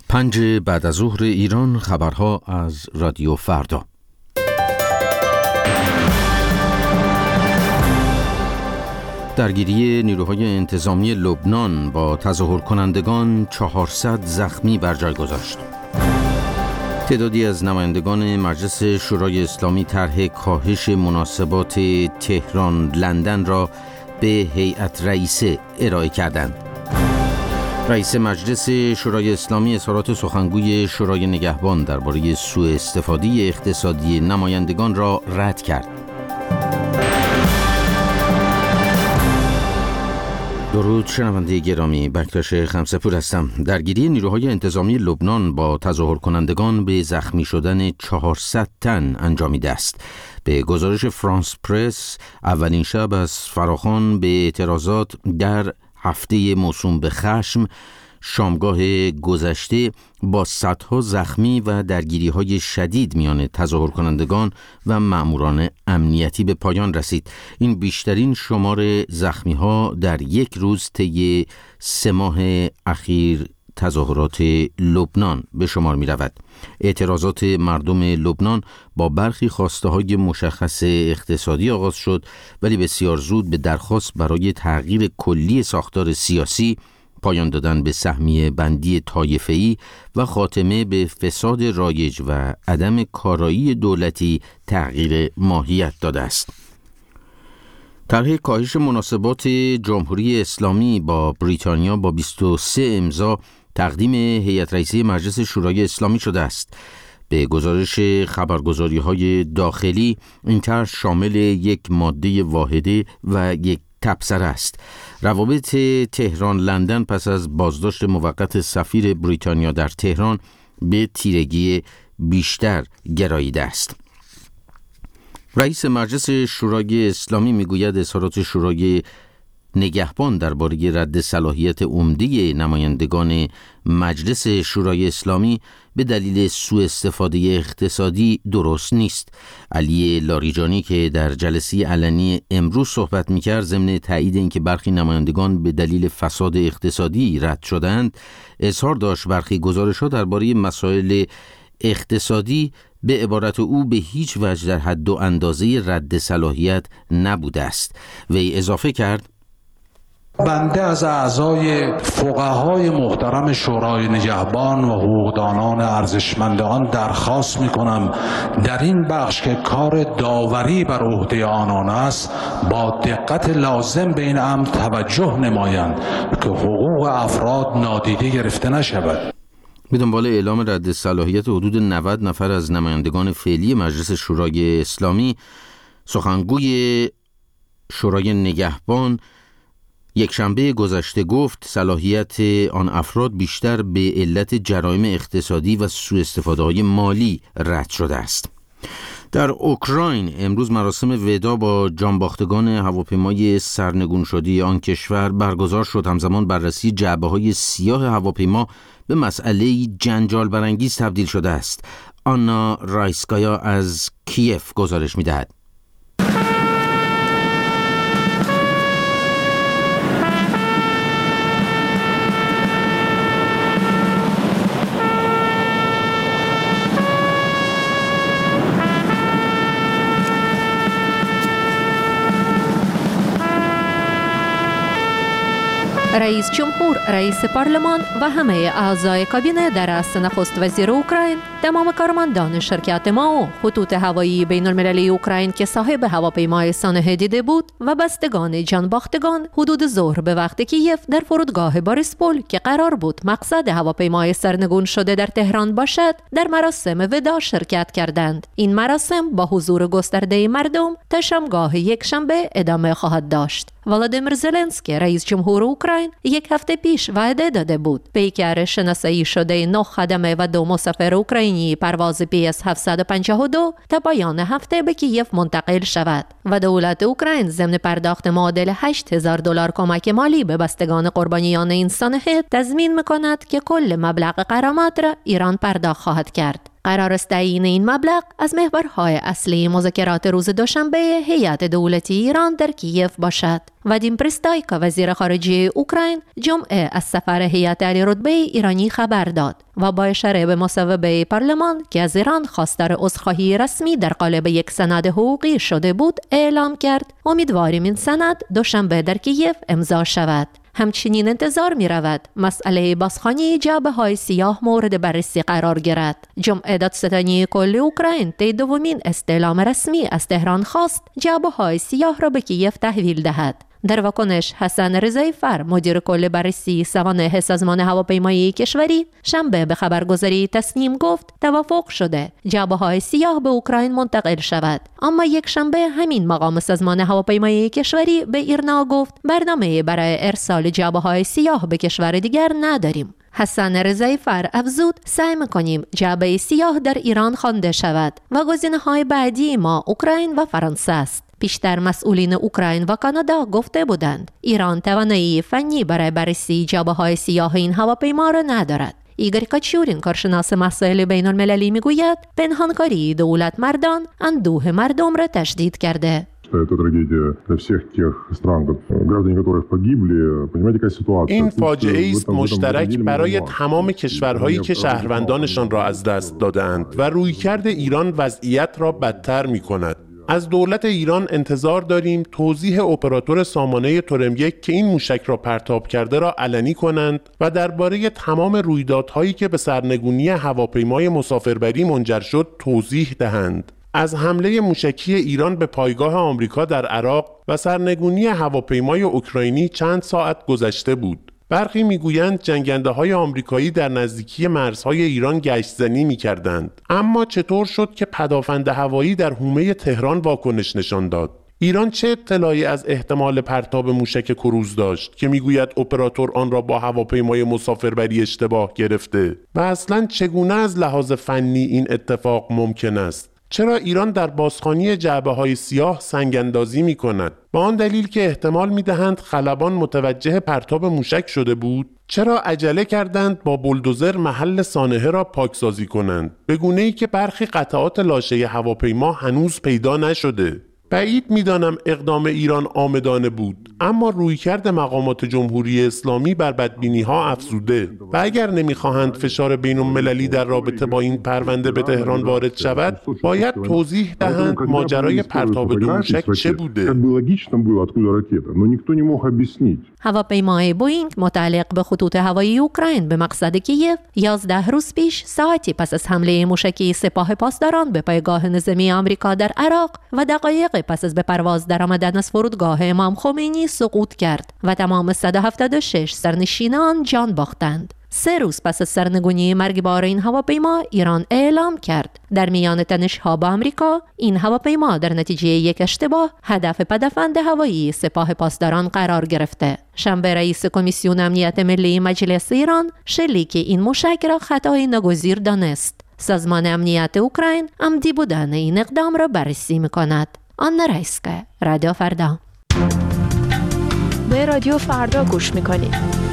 5 بعد از ظهر ایران، خبرها از رادیو فردا. درگیری نیروهای انتظامی لبنان با تظاهر کنندگان 400 زخمی بر جای گذاشت. تعدادی از نمایندگان مجلس شورای اسلامی طرح کاهش مناسبات تهران لندن را به هیئت رئیسه ارائه کردند. رئیس مجلس شورای اسلامی اظهارات سخنگوی شورای نگهبان درباره سوء استفاده اقتصادی نمایندگان را رد کرد. درود شنونده گرامی، بکتاش خمسه‌پور هستم. درگیری نیروهای انتظامی لبنان با تظاهر کنندگان به زخمی شدن 400 تن انجامیده است. به گزارش فرانس پرس، اولین شب از فراخوان به اعتراضات در هفته موسوم به خشم، شامگاه گذشته با صدها زخمی و درگیری‌های شدید میان تظاهر کنندگان و ماموران امنیتی به پایان رسید. این بیشترین شمار زخمی‌ها در یک روز طی 3 ماه اخیر تظاهرات لبنان به شمار می رود. اعتراضات مردم لبنان با برخی خواسته‌های مشخص اقتصادی آغاز شد، ولی بسیار زود به درخواست برای تغییر کلی ساختار سیاسی، پایان دادن به سهمیه بندی طایفه‌ای و خاتمه به فساد رایج و عدم کارایی دولتی تغییر ماهیت داده است. طرح کاهش مناسبات جمهوری اسلامی با بریتانیا با 23 امضا تقدیم هیئت رئیسه مجلس شورای اسلامی شده است. به گزارش خبرگزاری‌های داخلی، این طرح شامل یک ماده واحده و یک تبصره است. روابط تهران لندن پس از بازداشت موقت سفیر بریتانیا در تهران به تیرگی بیشتر گراییده است. رئیس مجلس شورای اسلامی میگوید اظهارات شورای نگهبان درباره رد صلاحیت عمده نمایندگان مجلس شورای اسلامی به دلیل سوء استفاده اقتصادی درست نیست. علی لاریجانی که در جلسه علنی امروز صحبت می‌کرد، ضمن تایید اینکه برخی نمایندگان به دلیل فساد اقتصادی رد شدند، اظهار داشت برخی گزارش‌ها درباره مسائل اقتصادی به عبارت او به هیچ وجه در حد و اندازه رد صلاحیت نبوده است. وی اضافه کرد: بنده از اعضای فقهای محترم شورای نگهبان و حقوقدانان ارزشمند آن درخواست می‌کنم در این بخش که کار داوری بر عهده آنان است، با دقت لازم به این امر توجه نمایند که حقوق افراد نادیده گرفته نشود. به دنبال اعلام رد صلاحیت حدود 90 نفر از نمایندگان فعلی مجلس شورای اسلامی، سخنگوی شورای نگهبان یک شنبه گذشته گفت صلاحیت آن افراد بیشتر به علت جرایم اقتصادی و سوء استفاده‌های مالی رد شده است. در اوکراین امروز مراسم وداع با جانباختگان هواپیمای سرنگون شده آن کشور برگزار شد. همزمان بررسی جعبه‌های سیاه هواپیما به مسئله جنجال برانگیز تبدیل شده است. آنا رایسکایا از کیف گزارش می‌دهد. رئیس جمهور، رئیس پارلمان و همه اعضای کابینه در رأس نخست وزیر اوکراین، تمام کارمندان شرکت ماو، خطوط هوایی بین المللی اوکراین که صاحب هواپیمای سانحه دیده بود و بستگان جانباختگان حدود ظهر به وقت کیف در فرودگاه باریسپول که قرار بود مقصد هواپیمای سرنگون شده در تهران باشد، در مراسم وداع شرکت کردند. این مراسم با حضور گسترده مردم تا شامگاه یک شنبه ادامه خواهد داشت. ولادیمیر زلنسکی، رئیس جمهور اوکراین، یک هفته پیش وعده داده بود پیکر شناسایی شده 9 خدمه و 2 مسافر اوکراینی پرواز PS 752 تا پایان هفته به کیف منتقل شود و دولت اوکراین ضمن پرداخت معادل $8,000 کمک مالی به بستگان قربانیان این سانحه تضمین می‌کند که کل مبلغ غرامت را ایران پرداخت خواهد کرد. قرار است تعیین این مبلغ از محورهای اصلی مذاکرات روز دوشنبه هیئت دولتی ایران در کیف باشد. وادیم پرستایکا وزیر خارجه اوکراین جمعه از سفر هیئت علی رتبه ایرانی خبر داد و با اشاره به مصوبه پارلمان که از ایران خواستار عذرخواهی رسمی در قالب یک سند حقوقی شده بود اعلام کرد. امیدواریم این سند دوشنبه در کیف امضا شود. همچنین انتظار می رود مسئله بازخوانی جعبه‌های سیاه مورد بررسی قرار گیرد. جمعه دادستانی کل اوکراین طی دومین استعلام رسمی از تهران خواست جعبه‌های سیاه را به کیف تحویل دهد. در واکنش حسن رضایی فر مدیر کل بررسی سوانح سازمان هواپیمایی کشوری شنبه به خبرگزاری تسنیم گفت توافق شده جعبه‌های سیاه به اوکراین منتقل شود، اما یک شنبه همین مقام سازمان هواپیمایی کشوری به ایرنا گفت برنامه برای ارسال جعبه‌های سیاه به کشور دیگر نداریم. حسن رضایی فر افزود سعی می‌کنیم جعبه سیاه در ایران خوانده شود و گزینه‌های بعدی ما اوکراین و فرانسه است. پیشتر مسئولین اوکراین و کانادا گفته بودند ایران توانایی فنی برای بررسی جعبه‌های سیاه این هواپیما را ندارد. ایگور کاچورین کارشناس مسائل بین‌المللی میگوید پنهانکاری دولت مردان اندوه مردم را تشدید کرده. این فاجعه است مشترک برای تمام کشورهایی که شهروندانشان را از دست دادند و رویکرد ایران وضعیت را بدتر می‌کند. از دولت ایران انتظار داریم توضیح اپراتور سامانه تورم 1 که این موشک را پرتاب کرده را علنی کنند و درباره تمام رویدادهایی که به سرنگونی هواپیمای مسافربری منجر شد توضیح دهند. از حمله موشکی ایران به پایگاه آمریکا در عراق و سرنگونی هواپیمای اوکراینی چند ساعت گذشته بود. برخی میگویند جنگنده‌های آمریکایی در نزدیکی مرزهای ایران گشت‌زنی می‌کردند. اما چطور شد که پدافند هوایی در حومه تهران واکنش نشان داد؟ ایران چه اطلاعی از احتمال پرتاب موشک کروز داشت که میگوید اپراتور آن را با هواپیمای مسافربری اشتباه گرفته؟ و اصلاً چگونه از لحاظ فنی این اتفاق ممکن است؟ چرا ایران در بازخوانی جعبه‌های سیاه سنگ‌اندازی می‌کند؟ با آن دلیل که احتمال می‌دهند خلبان متوجه پرتاب موشک شده بود؟ چرا عجله کردند با بولدوزر محل سانحه را پاکسازی کنند؟ به گونه‌ای که برخی قطعات لاشه هواپیما هنوز پیدا نشده. بعید می‌دانم اقدام ایران عامدانه بود، اما رویکرد مقامات جمهوری اسلامی بر بدبینی‌ها افزوده و اگر نمی‌خواهند فشار بین‌المللی در رابطه با این پرونده به تهران وارد شود، باید توضیح دهند ماجرای پرتاب دو موشک چه بوده. هواپیمای بوئینگ متعلق به خطوط هوایی اوکراین به مقصد کیف 11 روز پیش ساعتی پس از حمله موشکی سپاه پاسداران به پایگاه نظامی آمریکا در عراق و دقایق پس از به پرواز درآمدن از فرودگاه امام خمینی سقوط کرد و تمام 176 سرنشینان جان باختند. 3 روز پس از سرنگونی مرگبار این هواپیما ایران اعلام کرد در میان تنش‌ها با آمریکا این هواپیما در نتیجه یک اشتباه هدف پدافند هوایی سپاه پاسداران قرار گرفته. شنبه رئیس کمیسیون امنیت ملی مجلس ایران شلیک این موشک را خطای ناگزیر دانست. سازمان امنیت اوکراین عمدی بودن این اقدام را بررسی می‌کند. آنا رایسکا، رادیو فردا. به رادیو فردا گوش می‌کنید.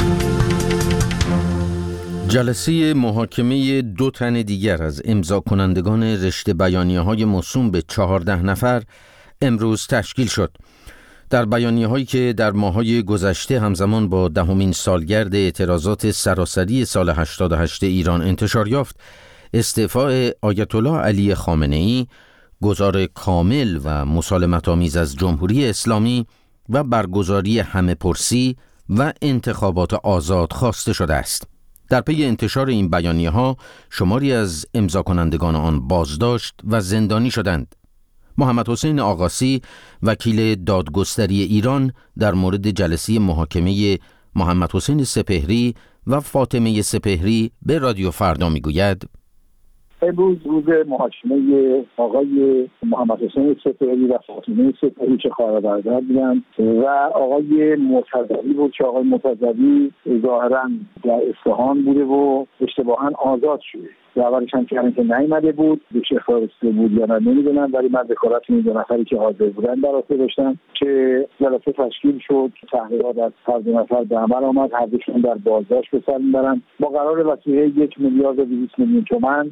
جلسه محاکمه 2 تن دیگر از امضا کنندگان رشته بیانیه‌های موسوم به 14 نفر امروز تشکیل شد. در بیانیه‌هایی که در ماه‌های گذشته همزمان با 10مین سالگرد اعتراضات سراسری سال 88 ایران انتشار یافت، استعفای آیت الله علی خامنه‌ای، گذار کامل و مسالمت‌آمیز از جمهوری اسلامی و برگزاری همه‌پرسی و انتخابات آزاد خواسته شده است. در پی انتشار این بیانیه‌ها شماری از امضا کنندگان آن بازداشت و زندانی شدند. محمد حسین آقاسی وکیل دادگستری ایران در مورد جلسه محاکمه محمد حسین سپهری و فاطمه سپهری به رادیو فردا میگوید: امروز روز محاکمه آقای محمد حسین سپهری و فاطمه سپهری که خواهر برادر بودند و آقای مرتضوی بود که آقای مرتضوی ظاهراً در اصفهان بوده و اشتباهاً آزاد شده. اولش هم کردن که نیامده بود، به چه فرسته بود یا نه نمیدونم، ولی من ذکرات این 2 نفری که حاضر بودن براسته داشتم که جلسه تشکیل شد. تحقیقات از هر 2 نفر به عمل آمد، هر دوشون در بازداشت به سر میبرن با قرار وسیله 1,200,000,000 تومان و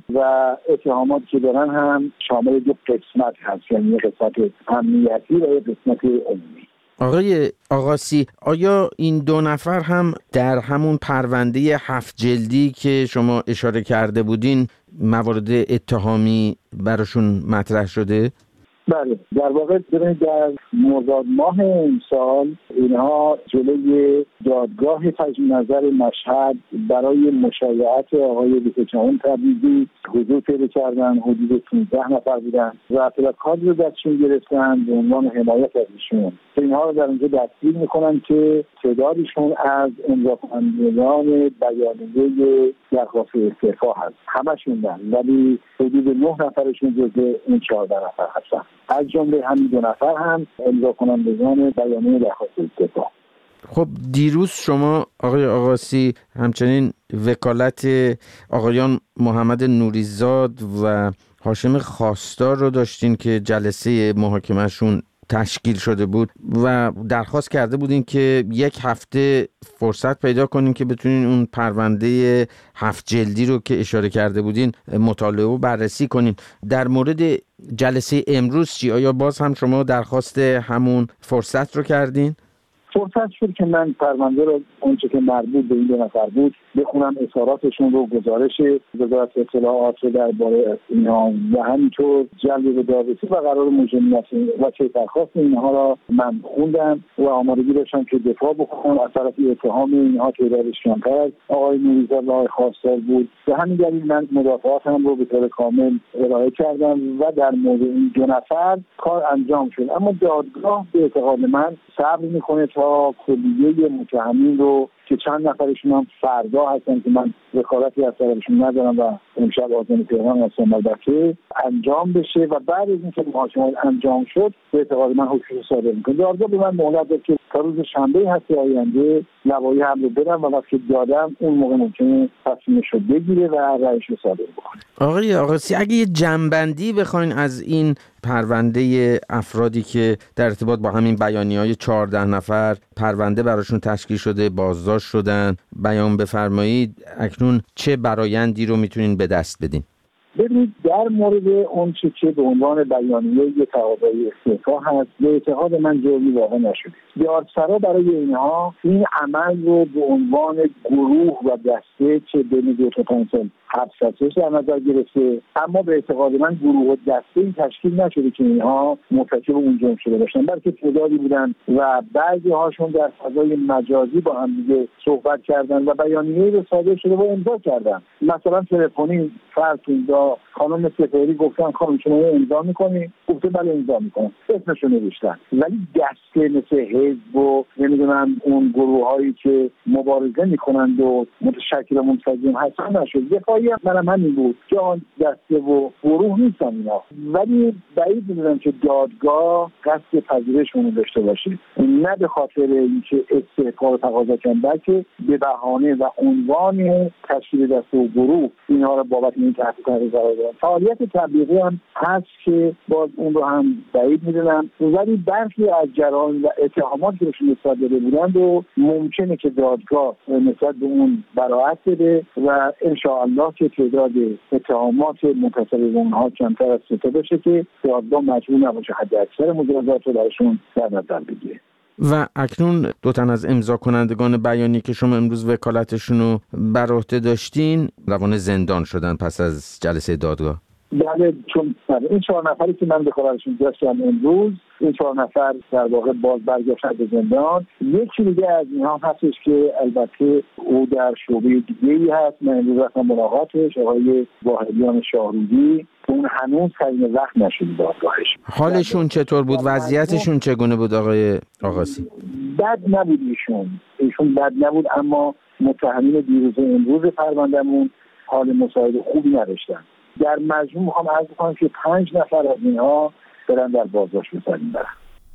اتهاماتی که دارن هم شامل دو قسمت هست، یعنی یک قسمت امنیتی و یک قسمت عمومی. آقای آقاسی، آیا این دو نفر هم در همون پرونده 7 جلدی که شما اشاره کرده بودین موارد اتهامی براشون مطرح شده؟ بله، در واقع در مرداد ماه امسال اینها جلوی دادگاه تجدید نظر مشهد برای مشایعت آقای بی‌کچان تبریزی حضور پیدا کردن. حدود 15 نفر بودن و پلاکارد رو دستشون گرفتن به عنوان حمایت از ایشون. اینها رو در اونجا دستگیر میکنن که تعدادشون از امضا کنندگان بیانیه درخواست استعفا هست. همشون دارن، ولی حدود 9 نفرشون جزو این 14 نفر هستن. از جمله همین 2 نفر هم امضا کنندگان بیانیه درخواست استعفا. خب دیروز شما آقای آقاسی همچنین وکالت آقایان محمد نوریزاد و هاشم خواستار رو داشتین که جلسه محاکمهشون تشکیل شده بود و درخواست کرده بودین که 1 هفته فرصت پیدا کنین که بتونین اون پرونده 7 جلدی رو که اشاره کرده بودین مطالعه و بررسی کنین. در مورد جلسه امروز چی؟ آیا باز هم شما درخواست همون فرصت رو کردین؟ فرصت شد که من پرونده رو اونچه که مربوط به این 2 نفر بود بخونم، اظهاراتشون رو، گزارش وزارت اطلاعات رو درباره اینها و همینطور جلب به دادرسی و قرار مجرمیت و چه درخواست اینها را من خوندم و آمادگی داشتم که دفاع بکنم. از طرف اتهام اینها تعدادش کمتر از آقای نوریزاد و آقای خواستار بود و همین دلیل من مدافعاتم رو به طور کامل ارائه کردم و در مورد این 2 نفر کار انجام شد. اما دادگاه به اعتقاد من صبر میکنه تا کلیه متهمین رو که چند نفرشون هم فردا هستن که من وکالتی از طرفشون ندارم و امشب آذان تهران هستم البته انجام بشه و بعد از اینکه محاکمه انجام شد به اعتقاد من حکم صادر میکنه. دادگاه به من مهلت داد که تا روز شنبه هفته آینده لوایح هم رو بدم و وقتی دادم اون موقع ممکنه تصمیمش رو بگیره و رأیش رو صادر بکنه. آقای آقاسی، اگه یه جنبندی بخواین از این پرونده افرادی که در ارتباط با همین بیانیه‌های 14 نفر پرونده براشون تشکیل شده بازداشت شدن بیان بفرمایید، اکنون چه برایندی رو میتونین به دست بدین؟ ببینید، در مورد اون چه به عنوان بیانیه تقاضای استعفا هست به اعتقاد من جرمی واقع نشده. دادسرا برای اینها این عمل رو به عنوان گروه و دسته که بین 2 تا 5 سال حبس هستش در نظر گرفته، اما به اعتقاد من گروه و دسته‌ای تشکیل نشده که اینها مرتکب اون جرم شده باشن، بلکه تعدادی بودن و بعضی هاشون در فضای مجازی با هم دیگه صحبت کردن و بیانیه‌ای رو صادر شده و امضا کردن. مثلا تلفنی فرض کنید خانم سپهری گفتن خانم شما امضا می‌کنی؟ گفته بله امضا می‌کنم. اسمشو نوشتن. ولی دسته مثل حزب و نمیدونم اون گروه‌هایی که مبارزه می‌کنند و متشکل منسجم هستن نشد. دفاعی منم همین بود که آن دسته و گروه نیستن اینا، ولی بعید می‌دونم که دادگاه قصد پذیرشون رو داشته باشه، نه به خاطر اینکه استعفا رو تقاضا کنن بلکه به بهانه و عنوان تشکیل دسته و گروه اینها رو بابت این تحت تعقیب قرار دادن. فعالیت تبلیغی هم هست که باز اون رو هم بعید می‌دونم، ولی برخی از جرائم و اتهاماتی که بهشون صادر بودند و ممکنه که دادگاه نسبت به اون براءت بده و ان شاء الله که تعداد اتهامات منتسب به اونها کمتر از 3 بشه که دادگاه مجبور نباشه حد اکثر مجازات رو براشون در نظر بگیره. و اکنون 2 تن از امضا کنندگان بیانیه که شما امروز وکالتشون رو بر عهده داشتین روان زندان شدن پس از جلسه دادگاه. بله، چون این 4 نفری که من به خبرشون داشتم امروز، این 4 نفر در واقع باز برگشتن به زندان. یکی دیگه از اینها هستش که البته او در شعبه دیگه‌ای هست، من امروز رفتم ملاقاتش، آقای واحدیان شاهرودی، اون هنوز تعیین وقت نشده دادگاهش. حالشون چطور بود؟ وضعیتشون چگونه بود آقای آقاسی؟ بد نبود ایشون بد نبود، اما متهمین دیروز امروز پروندهمون حال مساعد خوبی نداشتن. در مجموع میخوام عرض کنم که 5 نفر از اینها برن در بازداشت بسازیم برن.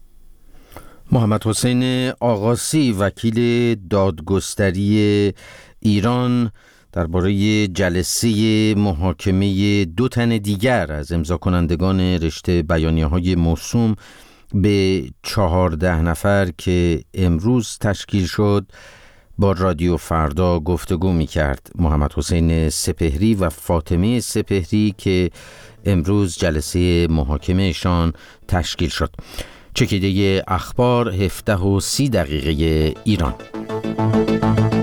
محمد حسین آقاسی، وکیل دادگستری ایران، درباره جلسه محاکمه 2 تن دیگر از امضا کنندگان رشته بیانیه‌های موسوم به 14 نفر که امروز تشکیل شد با رادیو فردا گفتگو می کرد محمد حسین سپهری و فاطمه سپهری که امروز جلسه محاکمهشان تشکیل شد. چکیده اخبار 17:30 ایران.